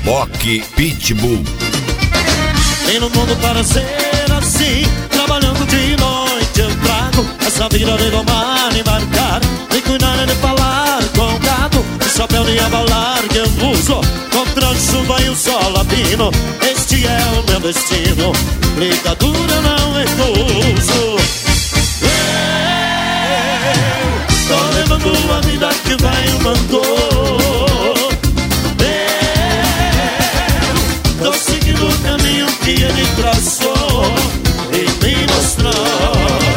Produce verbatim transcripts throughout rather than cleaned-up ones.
Reboque Pitbull. Vem no mundo para ser assim, trabalhando de noite eu trago essa vida de domar e marcar, nem cuidar de falar com gado, o chapéu de abalar que eu uso contra a chuva e o sol latino. Este é o meu destino, brincadeira eu não recuso. Eu tô levando a vida que o velho mandou. Eu tô seguindo o caminho que ele traçou e me mostrou.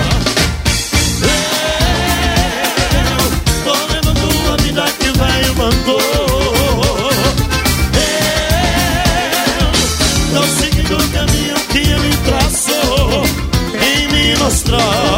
Eu tô levando a vida que o velho mandou. Eu tô seguindo o caminho que ele traçou e me mostrou.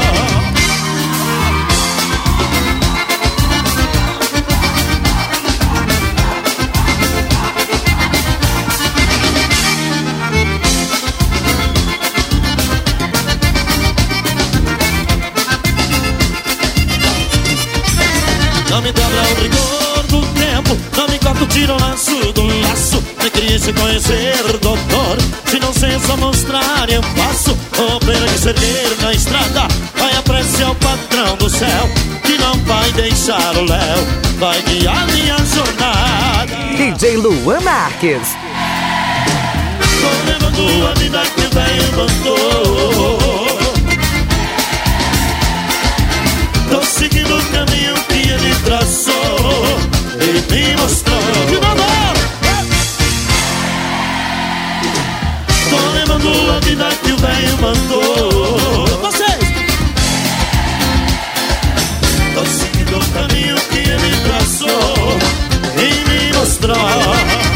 Não me dobra o rigor do tempo, não me corta o tiro, laço do laço. Me queria se conhecer, doutor, se não sei só mostrar eu faço. Obreiro que servir na estrada, vai a prece ao patrão do céu, que não vai deixar o léu, vai guiar minha jornada. D J Luan Marques. Tô levando a vida que o velho mandou. Tô seguindo o caminho que ele traçou e me mostrou. De novo! Tô levando a vida que o velho mandou. Vocês! Tô seguindo o caminho que ele traçou e me mostrou.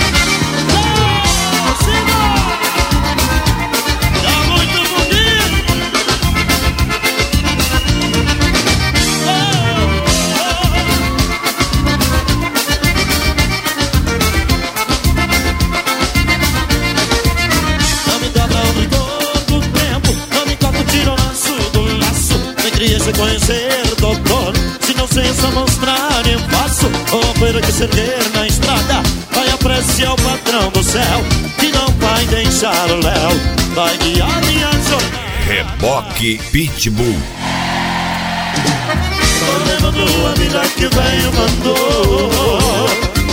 Se conhecer, doutor, se não sei só mostrar eu faço. Obreiro que servir na estrada, vai a prece ao patrão do céu, que não vai deixar o léu, vai guiar minha jornada. Reboque Pitbull. Tô levando a vida que o velho mandou.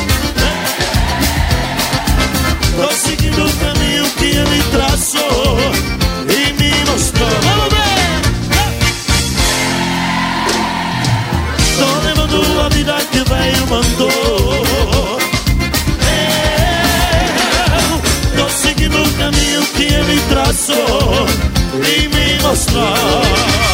Tô seguindo o caminho que ele traçou e me mostrou. Vamos ver! Tô levando a vida que o velho mandou. Eu tô seguindo o caminho que ele traçou e me mostrou.